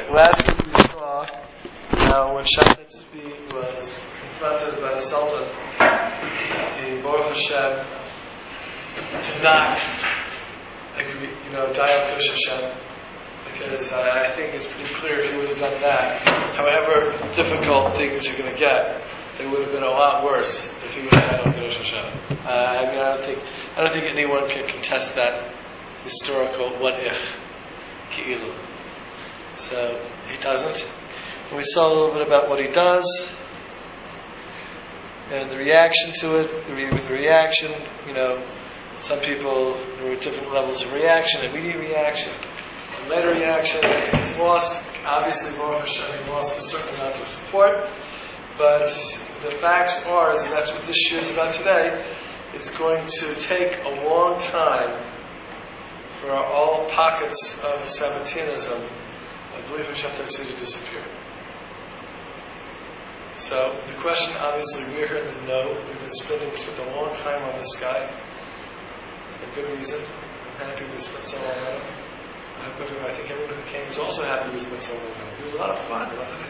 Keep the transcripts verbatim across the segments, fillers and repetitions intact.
last week we saw how when Shabtai Tzvi was confronted by the Sultan, the Baruch Hashem did not agree, you know, die on Kiddush Hashem, because uh, I think it's pretty clear if he would have done that, however difficult things you're going to get, they would have been a lot worse if he would have died on Kiddush Hashem. Uh, I mean, I don't think I don't think anyone can contest that historical what if ki'ilu. So he doesn't. And we saw a little bit about what he does and the reaction to it. The, re- the reaction, you know, some people, there were different levels of reaction, immediate reaction, and later reaction. He's lost, obviously, Baruch Hashem, he lost a certain amount of support, but the facts are, and that's what this year is about today, it's going to take a long time for all pockets of Sabbatianism, I believe in Shabtai Tzvi, to disappear. So the question, obviously, we're here to know. We've been spending, we spent a long time on this guy, for good reason. I'm happy we spent so long on him. I, hope everyone, I think everyone who came was also happy we spent so long on him. It was a lot of fun, wasn't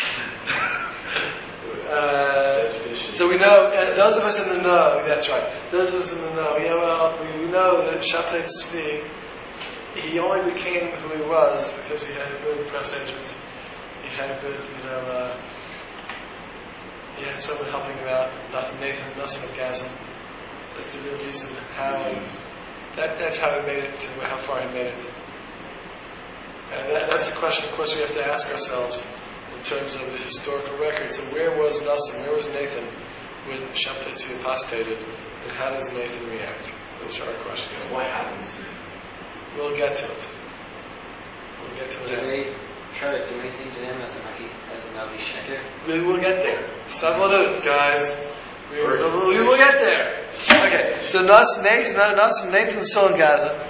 it? uh, so we know, uh, those of us in the know, that's right, those of us in the know, yeah, well, we, we know that Shabtai Tzvi, he only became who he was because he had a good press agent. He had a good, you know, uh, he had someone helping him out, Nathan Nassim of Gaza. That's the real reason how, that, that's how he made it, to how far he made it. And that, that's the question, of course, we have to ask ourselves in terms of the historical record. So where was Nassim, where was Nathan when Shabtai Tzvi apostated, and how does Nathan react? Those are our questions. What happens? We'll get to it. We'll get to it. Did they try to do anything to him as a Navi, as a Navi Sheker? We will get there. Sabbath, guys. We, we, we will get there. Okay, so Nas, Nathan, Nas, Nathan's still in Gaza.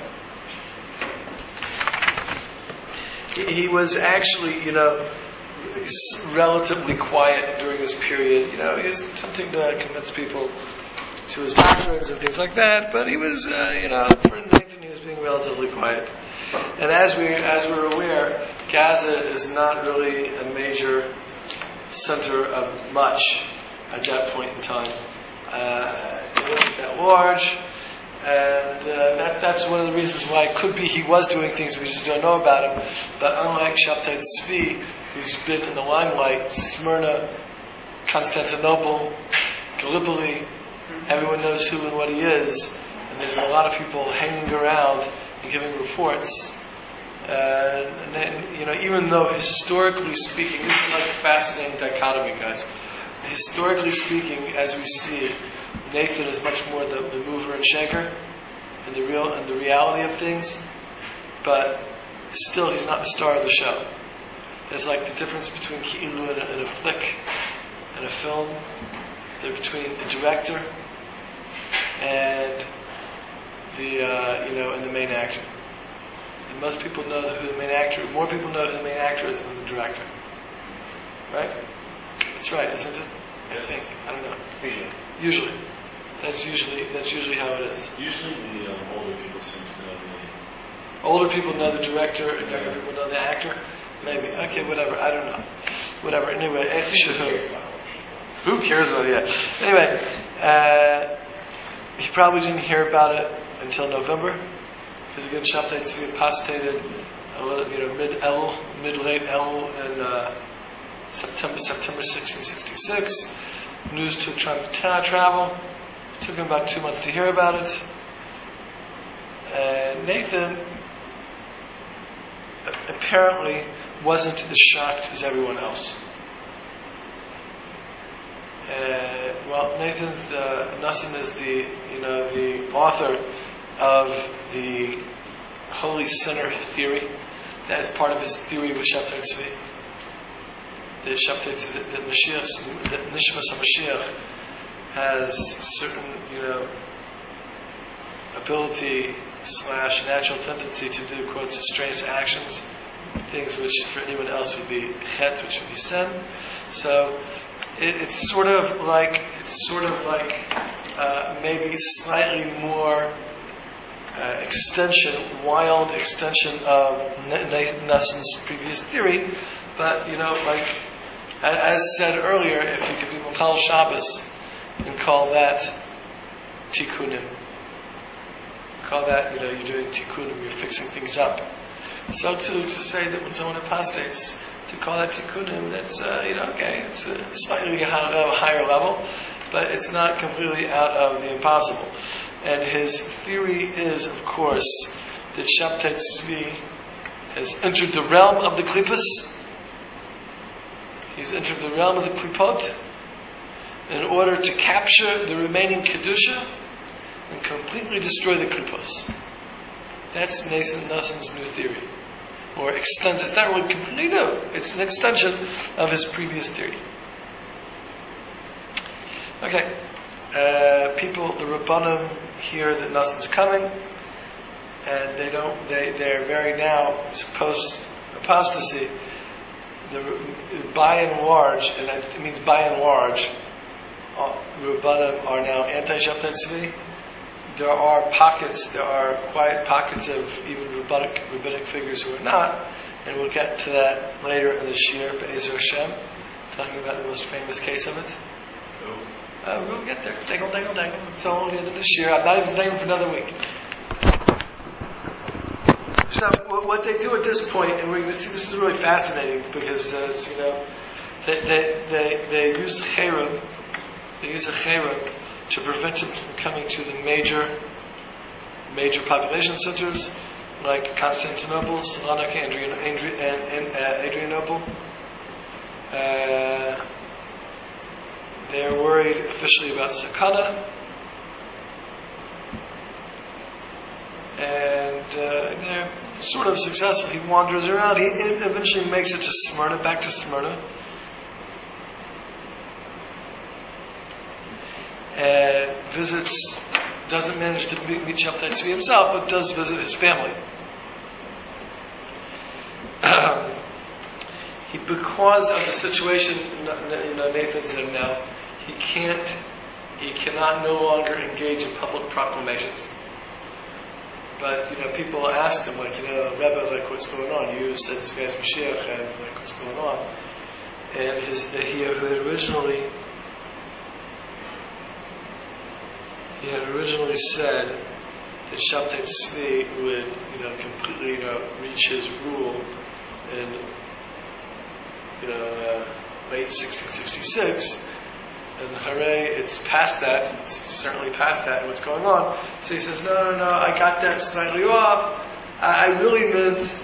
He, he was actually, you know, relatively quiet during this period. You know, he was attempting to convince people to his doctrines and things like that, but he was, uh, you know, for Nathan, he was being relatively quiet. And as we, as we're aware, Gaza is not really a major center of much at that point in time. Uh, it wasn't that large, and uh, that, that's one of the reasons why it could be he was doing things we just don't know about him. But unlike Shabtai Tzvi, who's been in the limelight, Smyrna, Constantinople, Gallipoli, everyone knows who and what he is, and there's been a lot of people hanging around and giving reports. Uh, and then, you know, even though historically speaking, this is like a fascinating dichotomy, guys. Historically speaking, as we see it, Nathan is much more the, the mover and shaker, and the real and the reality of things. But still, he's not the star of the show. There's like the difference between Ki'ilu and, and a flick and a film. They're between the director and the uh, you know and the main actor. And most people know who the main actor. More people know who the main actor is than the director. Right? That's right, isn't it? I think. I don't know. Usually. Usually. That's usually that's usually how it is. Usually the um, older people seem to know the... Older people know the director and younger people know the actor? Maybe. Okay, whatever. I don't know. Whatever. Anyway, who cares about it? Yeah. Anyway, uh, he probably didn't hear about it until November. Because again, Shabtai Tzvi apostated a little, you know, mid-Elul, mid-late Elul in uh, September, September sixteen sixty-six. News took time to travel. It took him about two months to hear about it. And Nathan apparently wasn't as shocked as everyone else. Uh, well, Nathan's uh, Nassim is the you know the author of the Holy Sinner theory. That is part of his theory with Shabtai Tzvi. The Shabtai Tzvi, that Mashiach, that Nishmas HaMashiach has certain, you know, ability slash natural tendency to do, quotes, strange actions, things which for anyone else would be chet, which would be sin. So it, it's sort of like it's sort of like uh, maybe slightly more uh, extension, wild extension of Nathan Nussen's previous theory. But, you know, like, as said earlier, if you could be Mechal Shabbos and call that tikkunim, call that, you know, you're doing tikkunim, you're fixing things up. So too, to say that when someone apostates, to call that tikkunim, that's, uh, you know, okay, it's a slightly higher, higher level, but it's not completely out of the impossible. And his theory is, of course, that Shabtai Tzvi has entered the realm of the Klippas. He's entered the realm of the Klipot in order to capture the remaining Kedusha and completely destroy the Klipos. That's Nathan Nussen's new theory. Or extends, it's not really completely new, it's an extension of his previous theory. Okay, uh, people, the Rabbanim hear that Nussen's coming, and they don't, they, they're very now, post apostasy, the, by and large, and it means by and large, uh, Rabbanim are now anti-Shabtai Tzvi. There are pockets, there are quiet pockets of even rabbinic, rabbinic figures who are not, and we'll get to that later in the Shir, Be'ezer Hashem, talking about the most famous case of it. Oh. Uh, we'll get there. Dangle, dangle, dangle. It's all the end of the Shir. I'm not even staying for another week. So, what they do at this point, and we're going to see, this is really fascinating because, uh, you know, they they they, they use cherub, they use a cherub to prevent him from coming to the major major population centers like Constantinople, Salonika, Adrian, Adrian, and uh, Adrianople. Uh, they're worried officially about Sakana, and uh, they're sort of successful. He wanders around. He eventually makes it to Smyrna, back to Smyrna. And visits, doesn't manage to meet, meet Shabtai Tzvi himself, but does visit his family. Um, he, because of the situation, you know, Nathan said now, he can't, he cannot no longer engage in public proclamations. But, you know, people ask him, like, you know, Rebbe, like, what's going on? You said this guy's Mashiach, and, like, what's going on? And his, he had originally, he had originally said that Shabtai Tzvi would, you know, completely, you know, reach his rule in, you know, uh, late sixteen sixty-six. And hooray, it's past that, it's certainly past that, what's going on. So he says, no, no, no, I got that slightly off. I, I really meant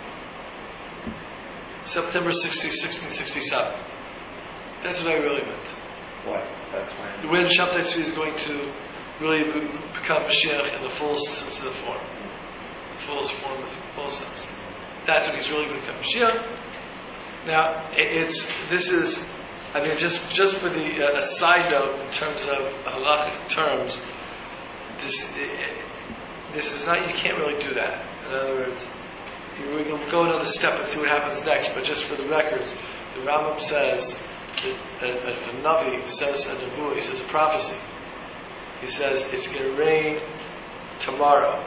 September sixteenth, sixteen sixty-seven. That's what I really meant. What? That's when? When Shabtai Tzvi is going to really become Mashiach in the full sense of the form. The fullest form, the full sense. That's when he's really going to become Mashiach. Now, it's, this is, I mean, just just for the uh, a side note in terms of halachic terms, this this is not, you can't really do that. In other words, we're going to go another step and see what happens next. But just for the records, the Rambam says that if a navi says a nevuah, he says a prophecy. He says it's going to rain tomorrow,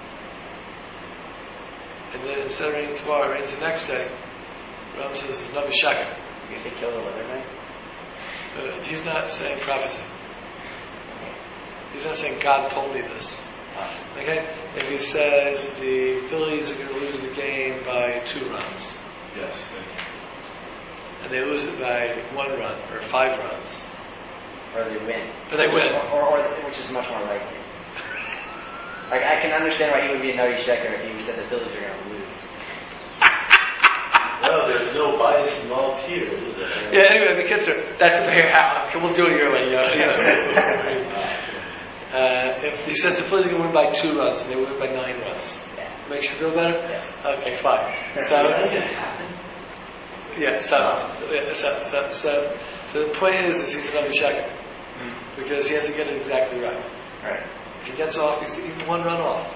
and then instead of raining tomorrow, it rains the next day. The Rambam says it's navi shakar. You used to kill the weatherman? Uh, he's not saying prophecy. He's not saying God told me this. Okay? If he says the Phillies are going to lose the game by two runs. Yes. And they lose it by one run or five runs. Or they win. Or they win. Or, or, or which is much more likely. Like, I can understand why he would be a Navi Sheker if he said the Phillies are going to lose. Well, there's no bias involved here, is there? Yeah, anyway, the kids are, that's fair how. We'll do it your way, you know. uh, if he says the Phillies are going to win by two runs and they win by nine runs, Yeah. makes you feel better? Yes. Okay, fine. So, Is that going to happen? yeah, so, yeah, so, so, so, so the point is, is he's another checker. Mm. Because he has to get it exactly right. Right. If he gets off, he's even one run off.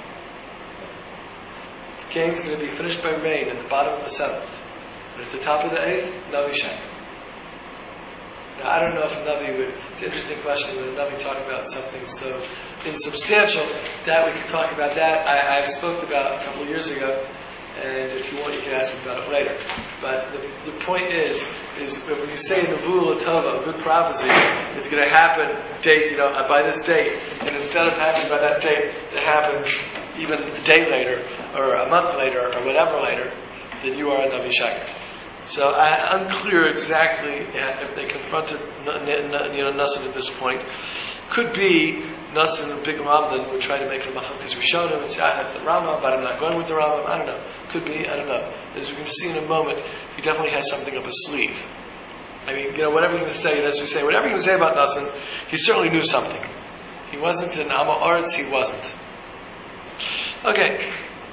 The game's going to be finished by rain at the bottom of the seventh. But at the top of the eighth, Navi Sheker. Now, I don't know if a Navi would, it's an interesting question, when a Navi talk about something so insubstantial, that we could talk about that. I, I spoke about a couple of years ago, and if you want, you can ask about it later. But the, the point is, is that when you say Nevuah Latova, a good prophecy, it's going to happen date, you know, by this date, and instead of happening by that date, it happens even a day later, or a month later, or whatever later, then you are a Navi Sheker. So I'm unclear exactly if they confronted you know Nassim at this point. Could be Nassim and Big Ramban would try to make it a Machlokes Rishonim and say, I have the Rambam, but I'm not going with the Rambam. I don't know. Could be, I don't know. As we can see in a moment, he definitely has something up his sleeve. I mean, you know, whatever you're going to say, as we say, whatever you're going to say about Nassim, he certainly knew something. He wasn't an Amma Aretz, he wasn't. Okay.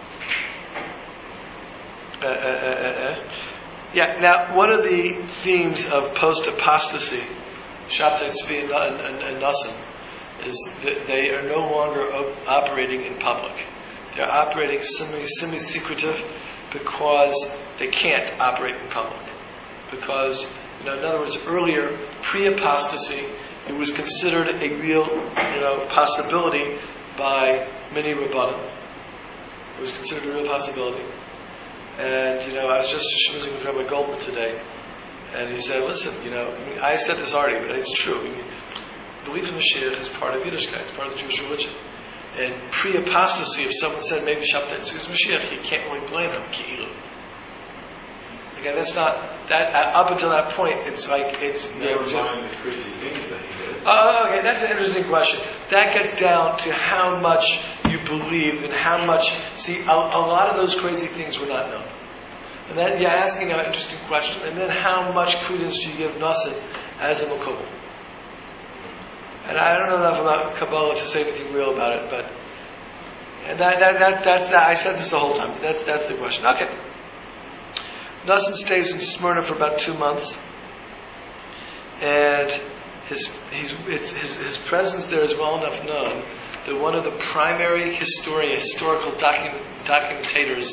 Uh, uh, uh, uh. Yeah, now, one of the themes of post-apostasy, Shabtai Tzvi and, and, and Nassim, is that they are no longer op- operating in public. They're operating semi, semi-secretive because they can't operate in public. Because, you know, in other words, earlier, pre-apostasy, it was considered a real, you know, possibility by many Rabbanim. It was considered a real possibility. And, you know, I was just schmoozing with Rabbi Goldman today, and he said, listen, you know, I, mean, I said this already, but it's true. I mean, belief in Mashiach is part of Yiddishkeit, it's part of the Jewish religion. And pre-apostasy, if someone said maybe Shabtai Tzvi is Mashiach, you can't really blame him, Ki'ilu. Again, that's not, that, up until that point, it's like, it's... Never mind the crazy things that he did. Oh, okay, that's an interesting question. That gets down to how much you believe and how much... See, a, a lot of those crazy things were not known. And then you're asking an interesting question, and then how much credence do you give Nassim as a Makubal? And I don't know enough about Kabbalah to say anything real about it, but... And that, that, that, that's that. I said this the whole time. That's, that's the question. Okay. Nassim stays in Smyrna for about two months, and his he's, it's, his his presence there is well enough known that one of the primary historian, historical document, documentators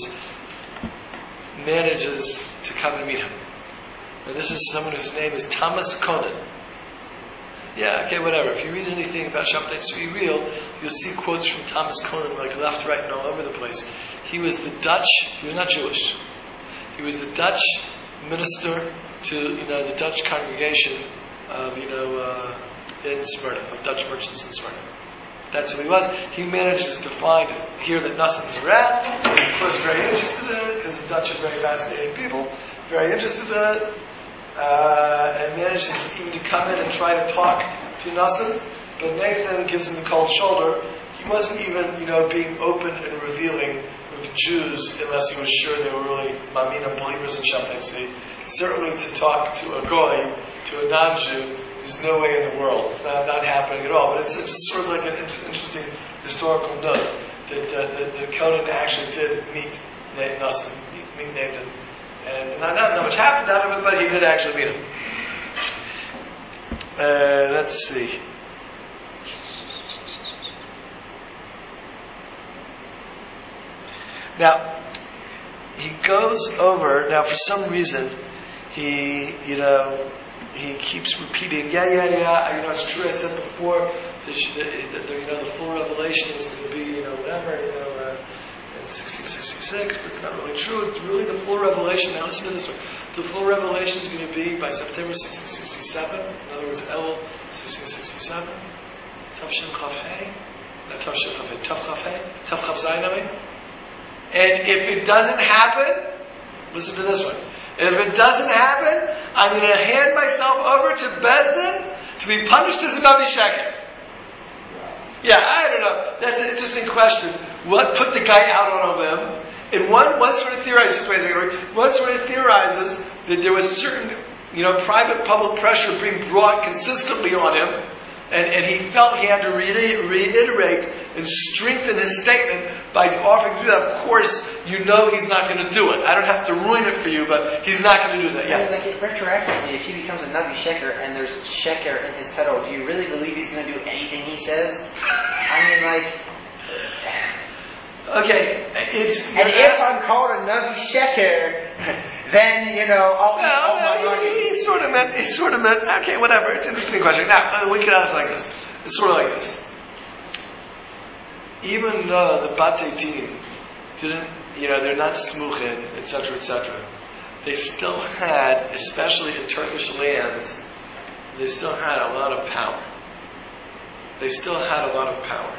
manages to come and meet him. Now, this is someone whose name is Thomas Conan. Yeah, okay, whatever. If you read anything about Shabtai Tzvi real, you'll see quotes from Thomas Conan like left, right, and all over the place. He was the Dutch. He was not Jewish. He was the Dutch minister to, you know, the Dutch congregation of, you know, uh, in Smyrna, of Dutch merchants in Smyrna. That's who he was. He manages to find, hear that Nassim's around. He's, of course, very interested in it, because the Dutch are very fascinating people, very interested in it, uh, and manages even to come in and try to talk to Nassim. But Nathan gives him the cold shoulder. He wasn't even, you know, being open and revealing with Jews unless he was sure they were really Ma'amina believers in Shabtai Tzvi. Certainly to talk to a Goy, to a non-Jew, there's no way in the world. It's not, not happening at all. But it's, it's sort of like an interesting historical note that, uh, that, that Conan actually did meet Nassim, meet Nathan. And not, not much happened out of it, but he did actually meet him. Uh, let's see. Now, he goes over, now for some reason, he, you know, he keeps repeating, yeah, yeah, yeah, you know, it's true, I said before, that, the, the, you know, the full revelation is going to be, you know, whatever, you know, uh, in sixteen sixty-six, but it's not really true, it's really the full revelation. Now listen to this one. The full revelation is going to be by September sixteen sixty-seven, in other words, El sixteen sixty-seven, Tafshin Chaf Hey, not Tafshin Chaf Hey, Taf Chaf Hey, Taf Chaf Zayin, I mean. And if it doesn't happen, listen to this one. If it doesn't happen, I'm going to hand myself over to Bezdin to be punished as a Navi Sheker. Yeah, I don't know. That's an interesting question. What put the guy out on a limb? And one, one sort of theorizes, wait a second, one sort of theorizes that there was certain, you know, private public pressure being brought consistently on him. And, and he felt he had to re- reiterate and strengthen his statement by offering to do that. Of course, you know he's not going to do it. I don't have to ruin it for you, but he's not going to do that. Yeah. I mean, like, if retroactively, if he becomes a Navi Sheker and there's Sheker in his title, do you really believe he's going to do anything he says? I mean, like... Okay, it's... And if I'm called a Navi Sheker, then, you know, I'll eat No, all my no, money. he, he sort of meant, he sort of meant, okay, whatever, it's an interesting question. Now, we can ask like this. It's sort of like this. Even though the Batei Din didn't, you know, they're not smuchin, et cetera, et cetera, they still had, especially in Turkish lands, they still had a lot of power. They still had a lot of power.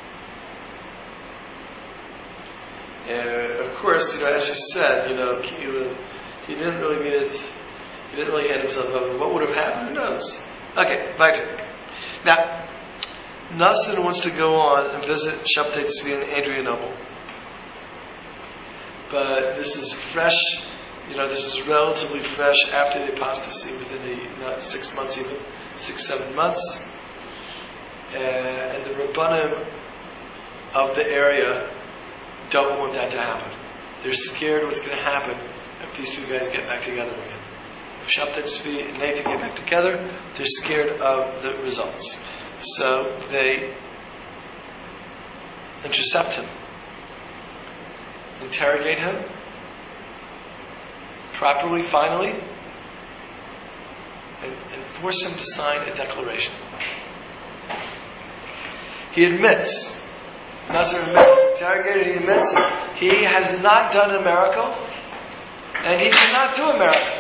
Uh, of course, you know, as you said, you know, he, he didn't really mean it, he didn't really hand himself over. What would have happened? Who knows? Okay, weiter. Now, Nassim wants to go on and visit Shabtai Tzvi and Adrianople. But this is fresh, you know, this is relatively fresh after the apostasy, within a, not six months even, six, seven months. Uh, and the Rabbanim of the area don't want that to happen. They're scared what's going to happen if these two guys get back together again. If Shabtai Tzvi and Nathan get back together, they're scared of the results. So they intercept him, interrogate him properly, finally, and, and force him to sign a declaration. He admits, Nasser admits, interrogated, he admits he has not done a miracle, and he did not do a miracle.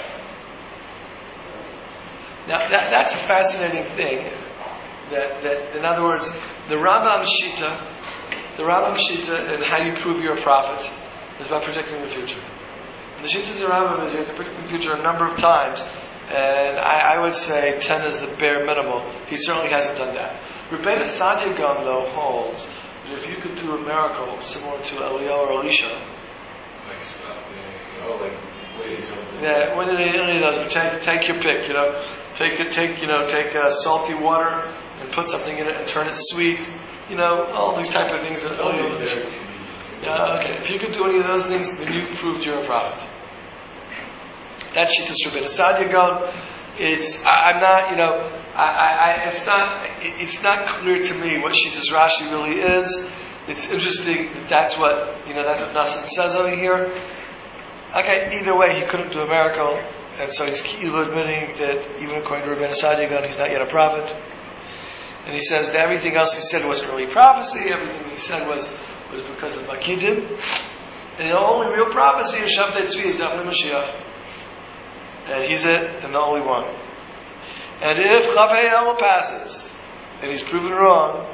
Now, that, that's a fascinating thing. That, that, in other words, the Rambam Shita, the Rambam Shita, and how you prove you're a prophet, is about predicting the future. And the Shita of the Rambam is you have to predict the future a number of times, and I, I would say ten is the bare minimum. He certainly hasn't done that. Rebbeinu Sadia Gaon, though, holds that if you could do a miracle similar to Eliyahu or Elisha, Like stopping, you know, like lazy something. yeah, when any of those, but take take your pick, you know, take it, take you know, take uh, salty water and put something in it and turn it sweet, you know, all these type of things that. Oh, Oh, yeah, okay. If you could do any of those things, then you proved you're a prophet. That Shittas Rebbeinu Sadia Gaon. It's I, I'm not, you know, I, I, it's not it's not clear to me what Shittas Rashi really is. It's interesting that that's what you know. That's what Nassim says over here. Okay, either way, he couldn't do a miracle, and so he's admitting that even according to Rebbeinu Sadia Gaon, he's not yet a prophet. And he says that everything else he said wasn't really prophecy. Everything he said was was because of Makidim. And the only real prophecy in Shabtai Tzvi is definitely Mashiach. And he's it, and the only one. And if Chafei El passes, and he's proven wrong,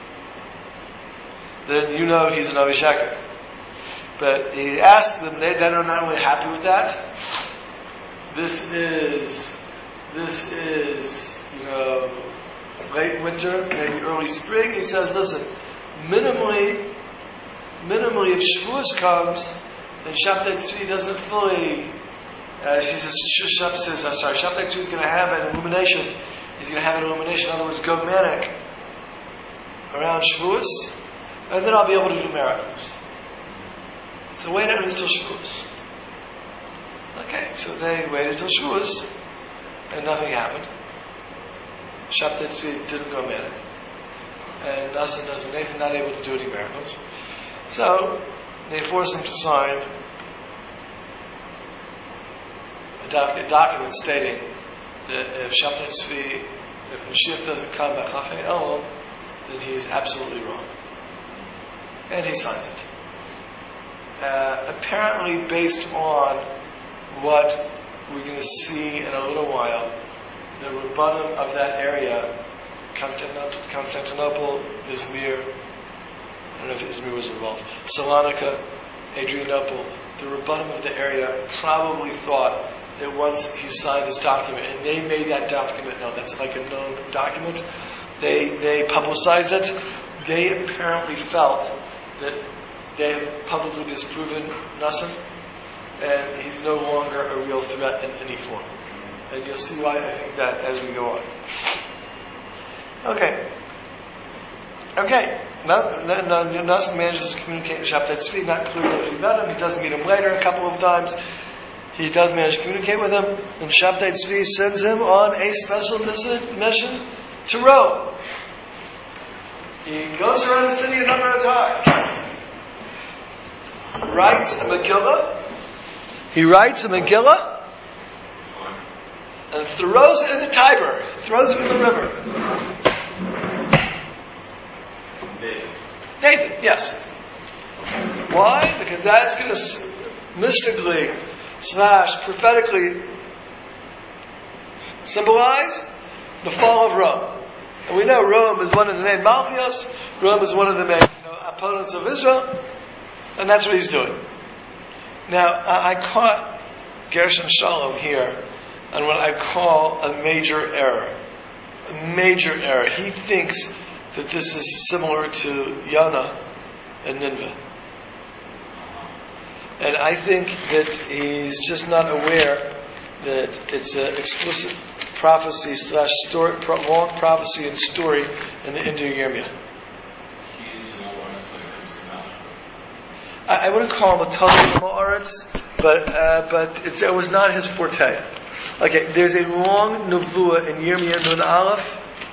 then you know he's an Navi Sheker. But he asked them, they, they're not really happy with that. This is, this is, you know, late winter, maybe early spring. He says, listen, minimally, minimally if Shavuos comes, and Shabtai Tzvi doesn't fully, uh, she says, Shab says, I'm sorry, Shabtai Tzvi is going to have an illumination. He's going to have an illumination, in other words, go manic around Shavuos, and then I'll be able to do miracles. So wait until Shavuos. Okay, so they waited till Shavuos, and nothing happened. Shabtai Tzvi didn't go manic, and Nassim doesn't, Nathan not able to do any miracles. So they force him to sign a, doc, a document stating that if Shabtai Tzvi, if Mashiach doesn't come by Chafei El, then he is absolutely wrong. And he signs it. Uh, apparently based on what we're going to see in a little while, the Rabbanim of that area, Constantinople, Constantinople, Izmir, I don't know if Izmir was involved, Salonika, Adrianople, the Rabbanim of the area probably thought that once he signed this document, and they made that document known, that's like a known document, they they publicized it, they apparently felt that they have publicly disproven Nassim, and he's no longer a real threat in any form. And you'll see why I think that as we go on. Okay. Okay. Nassim manages to communicate with Shabtai Tzvi, not clearly if he met him. He does meet him later a couple of times. He does manage to communicate with him. And Shabtai Tzvi sends him on a special mission to Rome. He goes around the city a number of times. Writes a Megillah, He writes a Megillah and throws it in the Tiber. Throws it in the river. Nathan. Nathan, yes. Why? Because that's going to mystically slash prophetically symbolize the fall of Rome. And we know Rome is one of the main Malchios. Rome is one of the main you know, opponents of Israel. And that's what he's doing. Now, I, I caught Gershom Shalom here on what I call a major error. A major error. He thinks that this is similar to Yonah and Nineveh. And I think that he's just not aware that it's an explicit prophecy slash story, long prophecy and story in the Indu Yirmiyah. He is more when it comes to Malachi. I, I wouldn't call him a total Ma'aretz, but uh, but it's, it was not his forte. Okay, there's a long nevuah in Yirmiyah Nun Aleph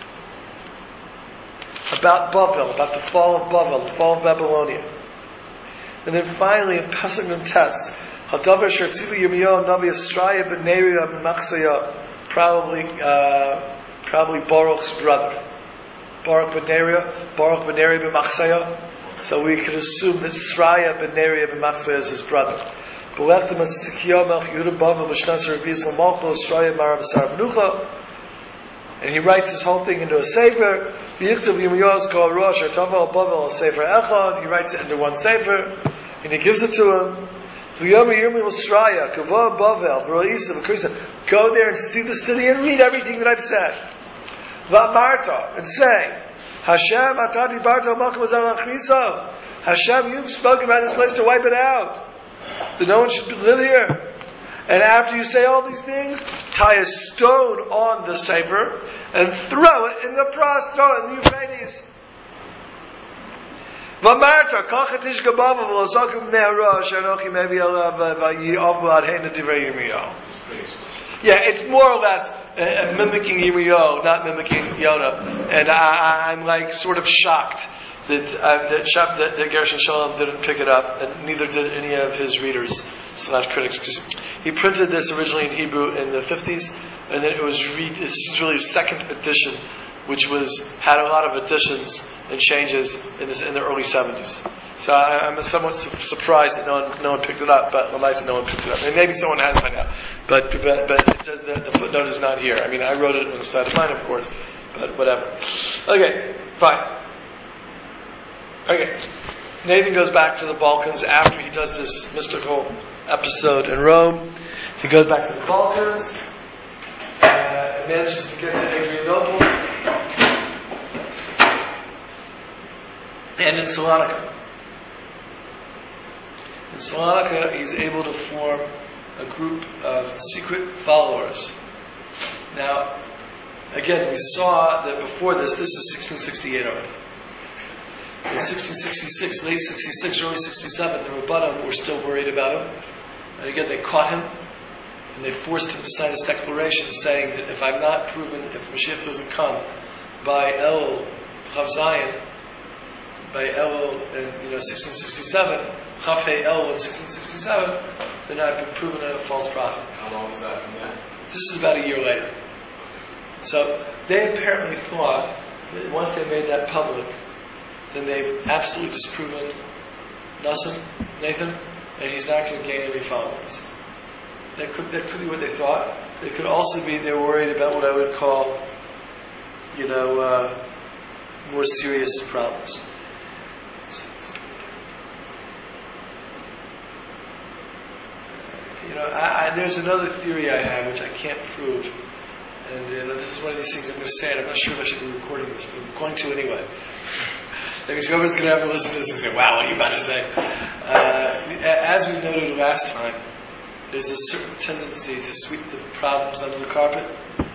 about Bavel, about the fall of Bavel, the fall of Babylonia. And then finally in Pesach Nun Tes, Hadavar Shertziva Yirmiyahu Navi Yisraya ben Neriah ben Machsaya, probably uh, probably Baruch's brother. Baruch ben Neriah, Baruch ben Neriah ben Machsaya. So we could assume that Sraya ben Neriah ben Machsaya is his brother. Belechtem Tzidkiyahu Melech Yehuda Bavel B'Shnas Reviz L'Malcho Sraya Marav B'Sar Benucha. And he writes this whole thing into a sefer. V'yichtav Yirmiyahu's Kol Rosh Tavel Bavel Sefer Echad. He writes it into one sefer, and he gives it to him. V'yom Yirmiyahu Sraya Kavah Bavel V'Roisa V'Krisa. Go there and see the city and read everything that I've said. V'amarta, and say, Hashem Atati Barta Malkum Azal Achrisa. Hashem, you've spoken about this place to wipe it out. That no one should live here. And after you say all these things, tie a stone on the sefer and throw it in the Pras, throw it in the Euphrates. V'amarta kachatish gabav v'lozakim ne'arosh anochi mevi alav v'yi'avu adheina divrei Yirmiyahu. It's pretty explicit. Yeah, it's more or less uh, mimicking Yirmiyahu, not mimicking Yonah. And I, I'm like sort of shocked that uh, that, Shab, that, that Gershom Shalom didn't pick it up, and neither did any of his readers slash critics. Because he printed this originally in Hebrew in the fifties, and then it was read. This is really his second edition, which was had a lot of additions and changes in, this, in the early seventies. So I, I'm somewhat su- surprised that no one, no one picked it up, but Lamaisa, no one picked it up. And maybe someone has by now, but but, but it does, the, the footnote is not here. I mean, I wrote it on the side of mine, of course, but whatever. Okay, fine. Okay, Nathan goes back to the Balkans after he does this mystical episode in Rome. He goes back to the Balkans uh, and manages to get to Adrianople and in Salonika. In Salonika, he's able to form a group of secret followers. Now, again, we saw that before this, this is sixteen sixty-eight already. In sixteen sixty-six, late sixty-six, early sixty-seven, the Rabbanim were still worried about him. And again, they caught him, and they forced him to sign this declaration saying that if I'm not proven, if Mashiach doesn't come by Elul, Chav Zayin, by Elul in you know, sixteen sixty-seven, Chav Hei Elul in sixteen sixty-seven, then I've been proven a false prophet. How long is that from that? This is about a year later. So they apparently thought that once they made that public, then they've absolutely disproven Nassim, Nathan, and he's not going to gain any followers. That could, that could be what they thought. It could also be they're worried about what I would call, you know, uh, more serious problems. You know, I, I, there's another theory I have which I can't prove, and you know, this is one of these things I'm going to say, and I'm not sure if I should be recording this, but I'm going to anyway. Because whoever's going to have to listen to this and say, wow, what are you about to say? Uh, as we noted last time, there's a certain tendency to sweep the problems under the carpet.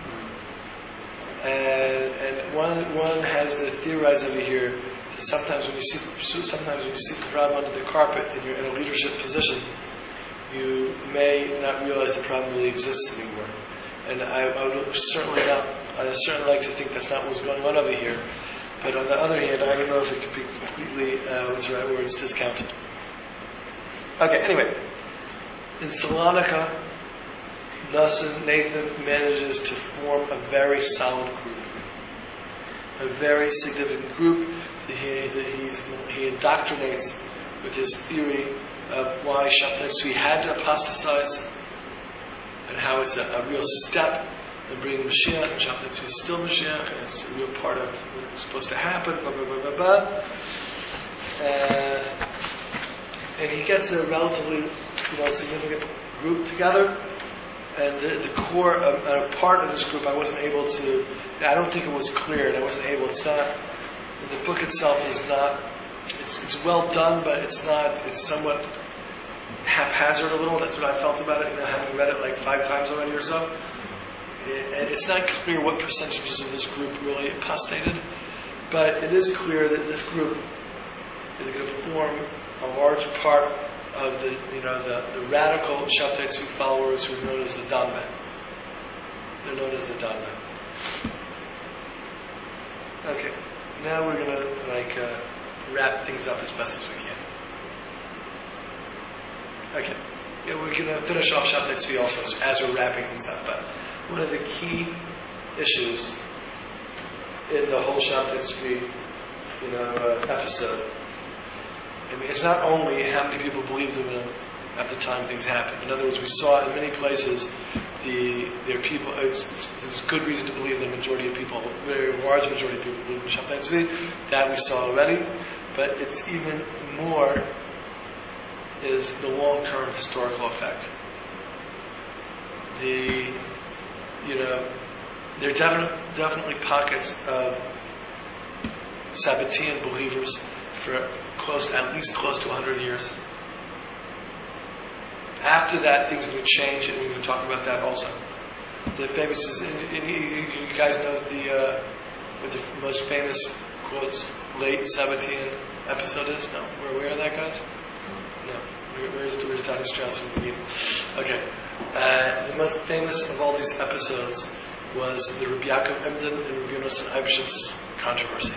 And, and one one has to theorize over here that sometimes when you see sometimes when you see the problem under the carpet and you're in a leadership position, you may not realize the problem really exists anymore. And I, I would certainly not I would certainly like to think that's not what's going on over here. But on the other hand, I don't know if it could be completely, uh, what's the right word, it's discounted. Okay, anyway. In Salonika, Nassim, Nathan manages to form a very solid group, a very significant group that he, that he's, he indoctrinates with his theory of why Shabtai Tzvi had to apostatize and how it's a, a real step in bringing Mashiach, and Shabtai Tzvi is still Mashiach, and it's a real part of what's supposed to happen, blah, blah, blah, blah, blah. Uh, and he gets a relatively, you know, significant group together. And the, the core, of, a part of this group, I wasn't able to, I don't think it was clear, and I wasn't able, it's not, the book itself is not, it's it's well done, but it's not, it's somewhat haphazard a little. That's what I felt about it, you know, having read it like five times already or so. And it's not clear what percentages of this group really apostated, but it is clear that this group is going to form a large part of the, you know, the, the radical Shabtai Tzvi followers who are known as the Danmen. They're known as the Danmen. Okay, now we're going to like uh, wrap things up as best as we can. Okay, yeah, we're going to finish off Shabtai Tzvi also as we're wrapping things up. But one of the key issues in the whole Shabtai Tzvi, you know, uh, episode. I mean, it's not only how many people believed in him at the time things happened. In other words, we saw in many places the there are people. It's, it's, there's good reason to believe the majority of people, a very large majority of people, believe in Shabtai Tzvi. That we saw already, but it's even more is the long-term historical effect. The you know there are definitely definitely pockets of Sabbatean believers for close, at least close to one hundred years. After that, things are going to change, and we're going to talk about that also. The famous, is, you guys know the uh, what the most famous quotes late Sabbatean episode is? No, we're aware of that, guys? No. Where, where's where's Tony Strauss? Okay. Uh, the most famous of all these episodes was the Rabbi Yaakov Emden and Rabbi Yonasan Eibshitz controversy.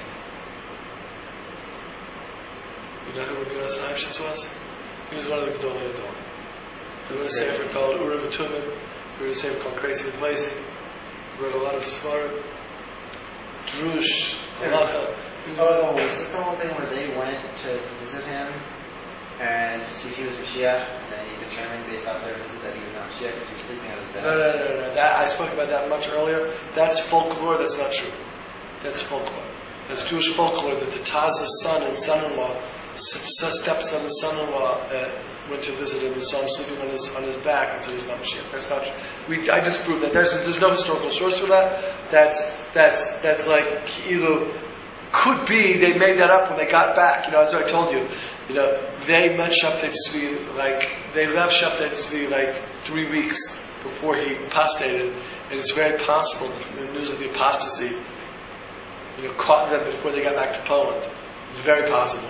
You know who Rabbi Yonasan Eibshitz was? He was one of the Gedolei Hador. He wrote a sefer called Ura V'Tumim. He wrote a sefer called Crazy and Lazy. He wrote a lot of Svarim. Drush, Halacha. Oh, was this the whole thing where they went to visit him and to see if he was Mashiach, and then he determined based off their visit that he was not Mashiach because he was sleeping on his bed? No, no, no, no. That, I spoke about that much earlier. That's folklore. That's not true. That's folklore. That's Jewish folklore that the Taz's son and son-in-law, stepson and son-in-law, uh, went to visit him and saw him sleeping on his on his back and said he's not Mashiach. That's not true. We, I just proved that. There's there's no historical source for that. That's that's that's like Ki'ilu. Could be they made that up when they got back. You know, as I told you, you know, they met Shabtai Tzvi, like, they left Shabtai Tzvi like three weeks before he apostated, and it's very possible that the news of the apostasy, you know, caught them before they got back to Poland. It's very possible.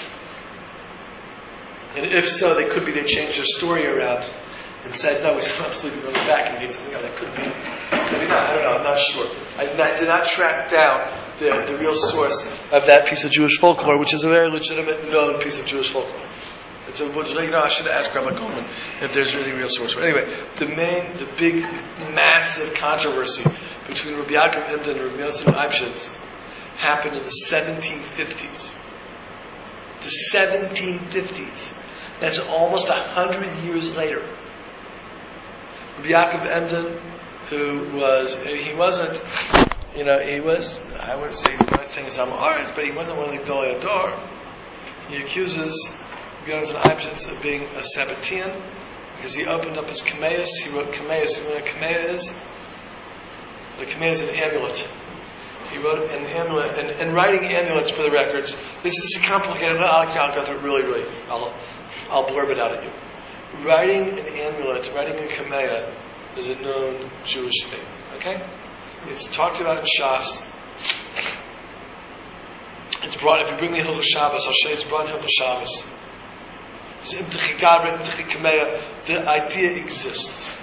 And if so, they could be they changed their story around and said, no, he's not sleeping on his back and made something up. That could be. Could be not. I don't know. I'm not sure. I did not, did not track down the, the real source of that piece of Jewish folklore, which is a very legitimate, known piece of Jewish folklore. It's a, you know, I should have asked Grandma Goldman if there's really a real source. But anyway, the main, the big, massive controversy between Rabbi Yaakov Emden and Rabbi Yonasan Eibshitz happened in the seventeen fifties. The seventeen fifties. That's almost a hundred years later. Rabbi Yaakov Emden, who was, he wasn't, you know, he was, I would say the right thing is Amaretz, but he wasn't one of the Gedolei Hador. He accuses Yonasan Eibshitz of being a Sabbatean because he opened up his Kameas. He wrote Kameas. You know what a Kameya is? The Kameya is an amulet. He wrote an amulet, and, and writing amulets for the records, this is complicated. I'll, I'll go through it really, really. I'll, I'll blurb it out at you. Writing an amulet, writing a kameya, is a known Jewish thing. Okay? It's talked about in Shas. It's brought, if you bring me Hilchos Shabbos, I'll show you it's brought in Hilchos Shabbos. It's Imtechi Gadra, Imtechi Kameya. The idea exists.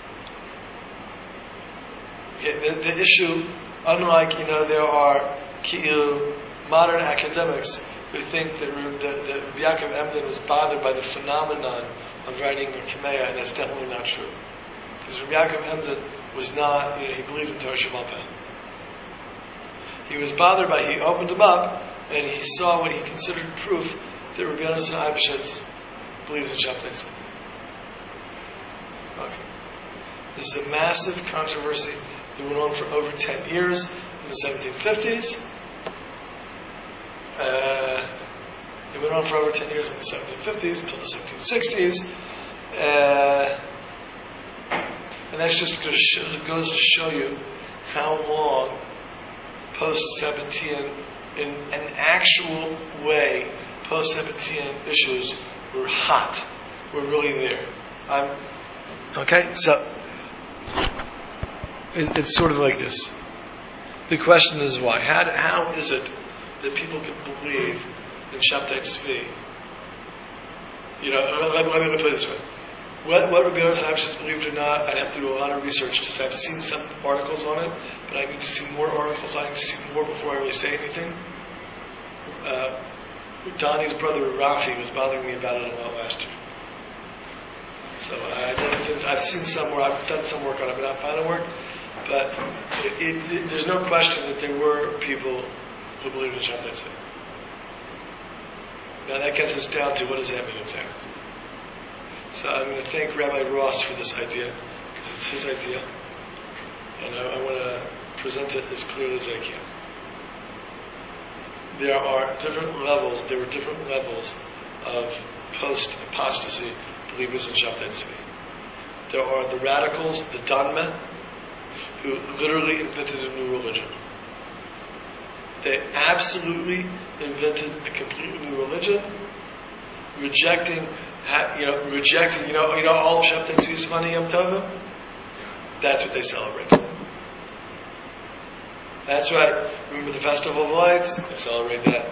Okay, the, the issue, unlike, you know, there are Ki'ilu, modern academics who think that, that, that Rabbi Yaakov Emden was bothered by the phenomenon of writing a Kameya, and that's definitely not true. Because Rabbi Yaakov Emden was not, you know, he believed in Torah Sheba'al Peh. He was bothered by, he opened them up, and he saw what he considered proof that Rabbi Yonasan Eibeshitz believes in Shabtai Tzvi. Okay. This is a massive controversy that went on for over ten years in the seventeen fifties. Uh, it went on for over ten years in the seventeen fifties until the seventeen sixties. Uh, and that's just goes to, show, goes to show you how long post-Sabbatean, in an actual way, post-Sabbatean issues were hot, were really there. Um, okay, so it, it's sort of like this. The question is why? How, how is it that people can believe in Shabtai Tzvi? You know, let, let, let me put it this way. What, what Rabbi Yonasan Eibeshitz believed or not, I'd have to do a lot of research to say. I've seen some articles on it, but I need to see more articles. I need to see more before I really say anything. Uh, Donnie's brother Rafi was bothering me about it a lot last year. So I didn't, I've seen some where I've done some work on it, but not final work. But it, it, it, there's no question that there were people who believed in Shabtai Tzvi. Now that gets us down to what does that mean exactly? So I'm going to thank Rabbi Ross for this idea, because it's his idea, and I, I want to present it as clearly as I can. There are different levels, there were different levels of post-apostasy believers in Shabtai Tzvi. There are the radicals, the Danme, who literally invented a new religion. They absolutely invented a completely new religion, rejecting You know, rejecting, you know, you know, all of Shabtai Tzvi Zmani Yom Tovim. That's what they celebrate. That's right. Remember the Festival of Lights? They celebrate that,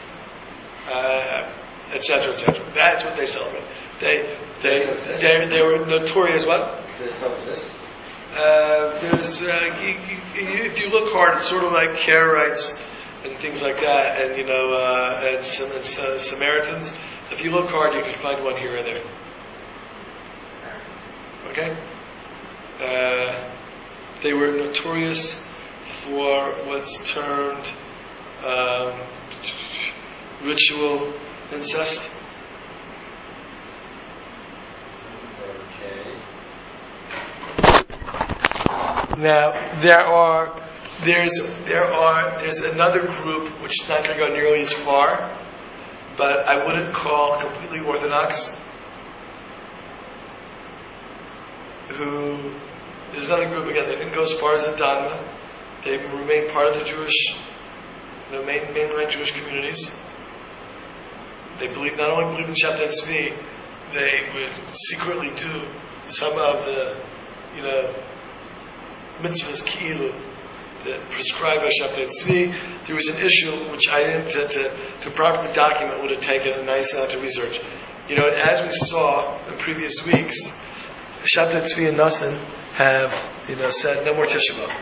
uh, et cetera, et cetera. That's what they celebrate. They, they, they, they were notorious. What? They still exist. Uh, there's, uh, you, you, if you look hard, it's sort of like Karaites and things like that, and you know, uh, and, and uh, Samaritans. If you look hard, you can find one here or there. Okay? Uh, they were notorious for what's termed um, ritual incest. Okay. Now there are there's there are there's another group which is not going to go nearly as far, but I wouldn't call completely orthodox. Who there's another group again. They didn't go as far as the Danma. They remained part of the Jewish, you know, main, mainline Jewish communities. They believe not only believe in Shabtai Tzvi, they would secretly do some of the, you know, mitzvahs ki'ilu that prescribed by Shabtai Tzvi. There was an issue which I didn't to, to, to properly document would have taken a nice amount of research. You know, as we saw in previous weeks, Shabtai Tzvi and Nasan have, you know, said no more Tisha B'Av.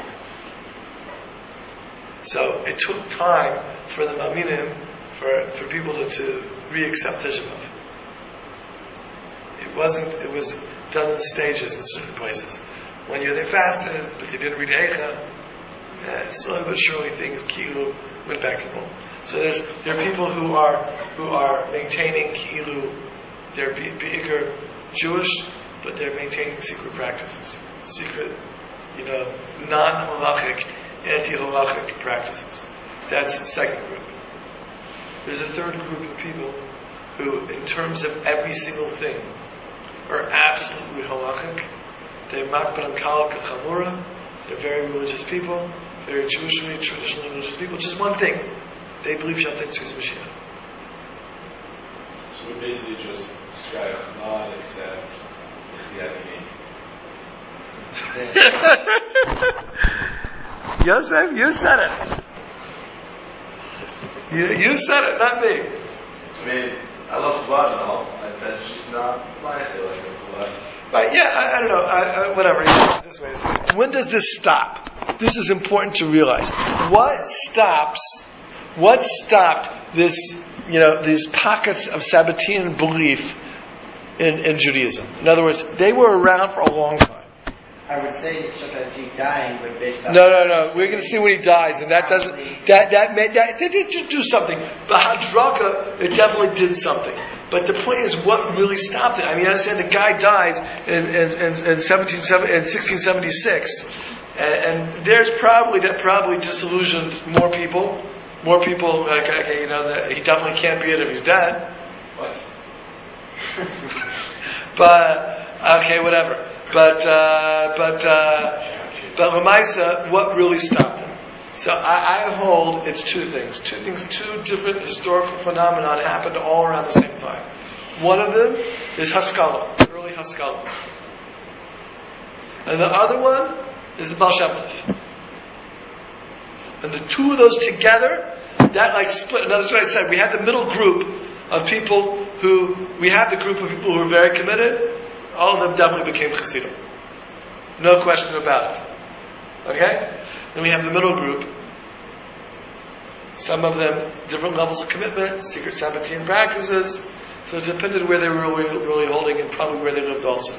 So it took time for the Ma'aminim, for for people to, to re-accept Tisha B'Av. It wasn't. It was done in stages in certain places. One year they fasted, but they didn't read Eicha. Yeah, slowly but surely things Ki'ilu went back to normal. So there's there are people who are who are maintaining Ki'ilu. They're Be'ikr Jewish, but they're maintaining secret practices, secret, you know, non-halachic, anti-halachic practices. That's the second group. There's a third group of people who, in terms of every single thing, are absolutely halachic. They're makban kal kachamura. They're very religious people, very Jewishly, traditionally religious people. Just one thing, they believe Shabtai Tzvi is Mashiach. So we basically just describe not except the idea. Yosef, you said it. You, you said it, not me. I mean, I love Chabad and all. Like, that's just not my feeling of Chabad. Right, yeah, I, I don't know, I, I, whatever. This way. When does this stop? This is important to realize. What stops, what stopped this, you know, these pockets of Sabbatean belief in, in Judaism. In other words, they were around for a long time. I would say Shabtai Tzvi dying, but based on... No, no, no. We're going to see when he dies, and that doesn't... That that that, that, that did do something. But Hadraka, it definitely did something. But the point is, what really stopped it? I mean, I understand the guy dies in in, in, in, seventeen, in sixteen seventy-six, and, and there's probably that probably disillusioned more people. More people, like, okay, you know, that he definitely can't be it if he's dead. What? But okay, whatever. But uh, but uh, but Lamaisa, what really stopped him? So I, I hold it's two things. Two things, two different historical phenomena happened all around the same time. One of them is Haskalah, early Haskalah. And the other one is the Baal Shem Tov. And the two of those together, that like split. And that's what I said. We had the middle group of people who, we have the group of people who are very committed. All of them definitely became Chassidim. No question about it. Okay? Then we have the middle group. Some of them, different levels of commitment, secret Sabbatean practices. So it depended where they were really, really holding and probably where they lived also.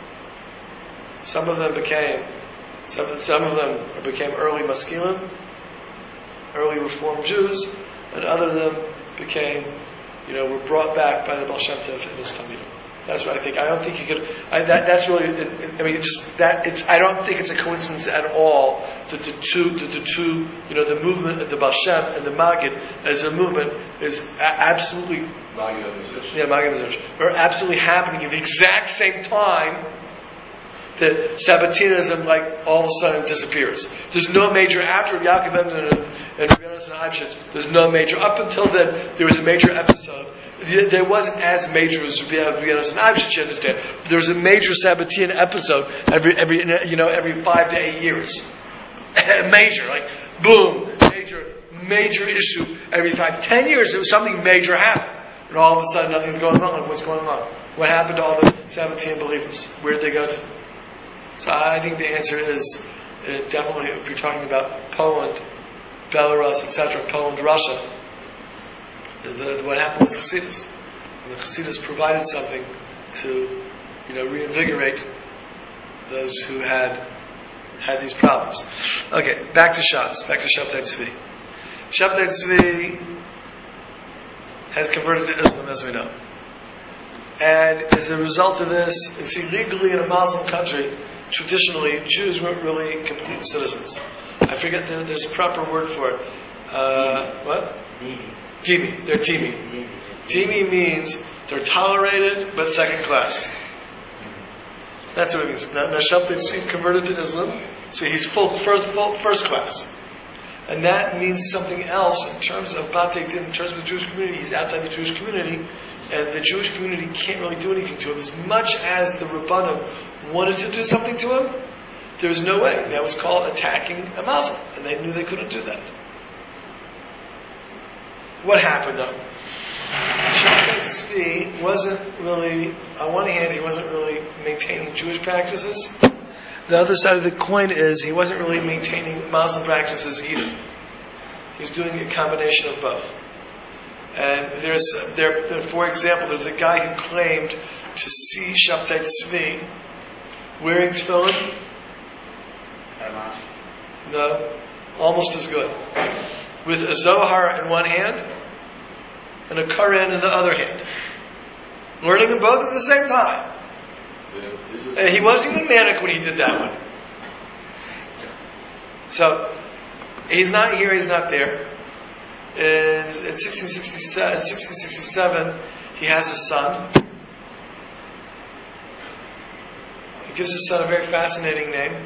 Some of them became, some, some of them became early Maskilim, early Reformed Jews, and other of them became, you know, were brought back by the Baal Shem Tov and his Talmidim. That's what I think. I don't think you could. I, that, that's really. I mean, just that. It's. I don't think it's a coincidence at all that the two, that the two, you know, the movement of the Baal Shem and the Maggid as a movement is a- absolutely. Maggid and Mizush. Yeah, Maggid and Mizush are absolutely happening at the exact same time that Sabbatinism, like, all of a sudden disappears. There's no major after Yaakov Emden and and Rabbi Yonasan Eibschitz. There's no major. Up until then, there was a major episode. There wasn't as major as Rabbi Yonasan Eibschitz, you understand. There was a major Sabbatian episode every, every, you know, every five to eight years. Major, like, boom, major, major issue every five, ten years. There was something major happened, and all of a sudden nothing's going on. What's going on? What happened to all the Sabbatian believers? Where did they go to? So I think the answer is uh, definitely, if you're talking about Poland, Belarus, et cetera, Poland, Russia. Is the, what happened was Chassidus. And the Chassidus provided something to, you know, reinvigorate those who had had these problems. Okay, back to Shas, back to Shabtai Tzvi. Shabtai Tzvi has converted to Islam, as we know. And as a result of this, it's illegally in a Muslim country, traditionally, Jews weren't really complete citizens. I forget, the, there's a proper word for it. Uh, what? Dimi. Dimi. They're Dimi. Dimi means they're tolerated but second class. That's what it means. Now, now Shabtai Tzvi converted to Islam, so he's full first, full, first class. And that means something else in terms of Batei Din, in terms of the Jewish community. He's outside the Jewish community, and the Jewish community can't really do anything to him. As much as the Rabbanim wanted to do something to him, there was no way. That was called attacking a Muslim, and they knew they couldn't do that. What happened though? Shabtai Tzvi wasn't really, on one hand, he wasn't really maintaining Jewish practices. The other side of the coin is he wasn't really maintaining Muslim practices either. He was doing a combination of both. And there's, there, there, for example, there's a guy who claimed to see Shabtai Tzvi wearing tefillin. No, almost as good. With a Zohar in one hand and a Quran in the other hand. Learning them both at the same time. And he wasn't even manic when he did that one. So, he's not here, he's not there. In, in sixteen sixty-seven, sixteen sixty-seven, he has a son. He gives his son a very fascinating name.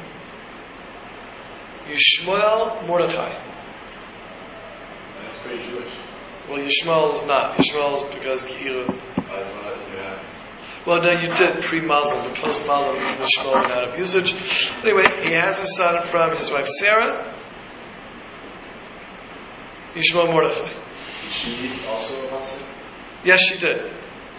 Yishmael Mordechai. That's pretty Jewish. Well, Yishmael is not. Yishmael is because Ki'ilu. I thought, yeah. Well, no, you did pre-Muslim, but post-Muslim, Yishmael went out of usage. Anyway, he has a son from his wife Sarah. Yishmael Mordechai. Did she also a Muslim? Yes, she did.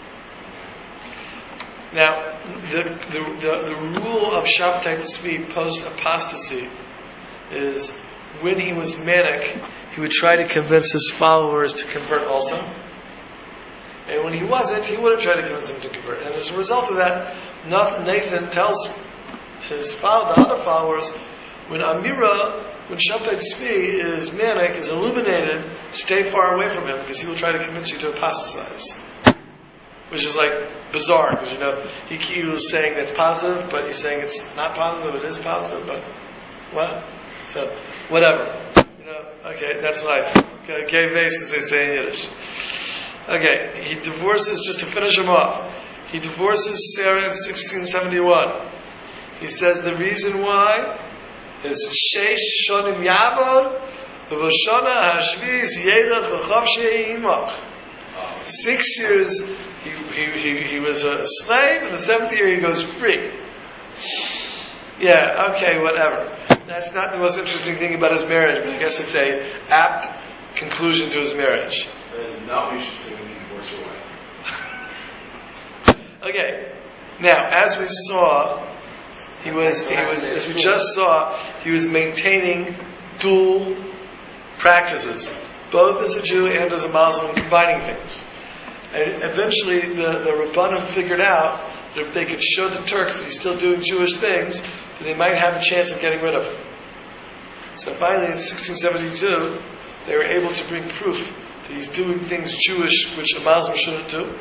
Now, the the the, the rule of Shabtai Tzvi post-apostasy is when he was manic, he would try to convince his followers to convert also. And when he wasn't, he would have tried to convince him to convert. And as a result of that, Nathan tells his father, the other followers, when Amira, when Shabtai Tzvi is manic, is illuminated, stay far away from him because he will try to convince you to apostatize. Which is like bizarre because, you know, he, he was saying that's positive, but he's saying it's not positive, it is positive, but what? So, whatever. You know, okay, that's life. Okay, gay vase, as they say in Yiddish. Okay, he divorces, just to finish him off, he divorces Sarah in sixteen seventy-one. He says the reason why is Sheish Shonim Yavod, V'Voshana Hashviz Yelech V'Chav She'imach. Six years he, he, he, he was a slave, and the seventh year he goes free. Yeah, okay, whatever. That's not the most interesting thing about his marriage, but I guess it's a apt conclusion to his marriage. That is not what you should say when you divorce your wife. Okay, now as we saw, he was he was as we just saw, he was maintaining dual practices, both as a Jew and as a Muslim, combining things. And eventually, the the Rabbanim figured out that if they could show the Turks that he's still doing Jewish things, then they might have a chance of getting rid of him. So finally, in sixteen seventy-two, they were able to bring proof that he's doing things Jewish which a Muslim shouldn't do.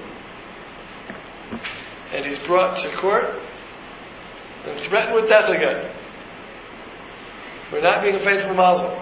And he's brought to court and threatened with death again for not being a faithful Muslim.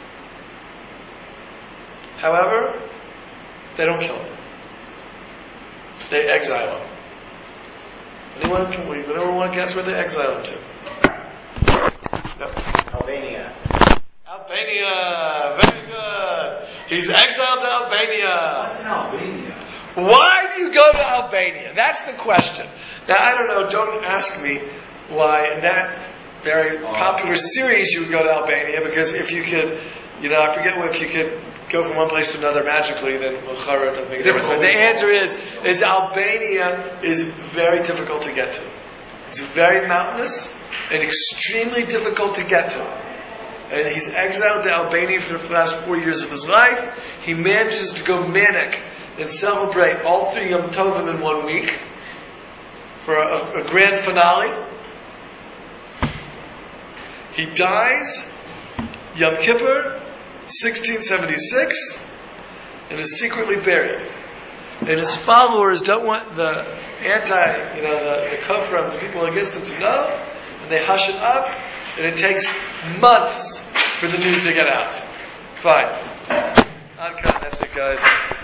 However, they don't kill him. They exile him. Anyone, can we, anyone want to guess where they exile him to? No. Albania. Albania. Very good. He's exiled to Albania. What's in Albania? Why do you go to Albania? That's the question. Now, I don't know, don't ask me why in that very popular series you would go to Albania, because if you could, you know, I forget what, if you could go from one place to another magically, then Mukhara doesn't make a difference. But the answer is, is Albania is very difficult to get to. It's very mountainous and extremely difficult to get to. And he's exiled to Albania for the last four years of his life. He manages to go manic and celebrate all three Yom Tovim in one week for a, a grand finale. He dies Yom Kippur, sixteen seventy-six, and is secretly buried. And his followers don't want the anti, you know, the, the kufra, the people against him to know, and they hush it up, and it takes months for the news to get out. Fine. Uncut, that's it, guys.